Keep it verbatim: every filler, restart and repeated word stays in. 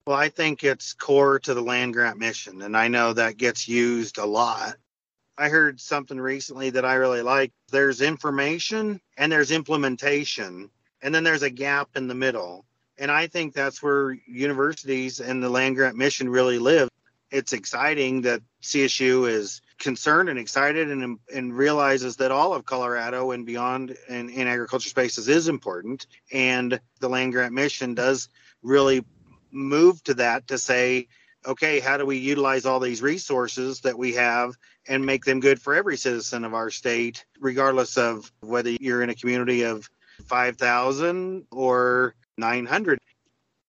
Well, I think it's core to the land grant mission, and I know that gets used a lot. I heard something recently that I really like. There's information and there's implementation, and then there's a gap in the middle. And I think that's where universities and the land grant mission really live. It's exciting that C S U is concerned and excited and, and realizes that all of Colorado and beyond in, in agriculture spaces is important. And the land grant mission does really move to that to say, okay, how do we utilize all these resources that we have and make them good for every citizen of our state, regardless of whether you're in a community of five thousand or nine hundred.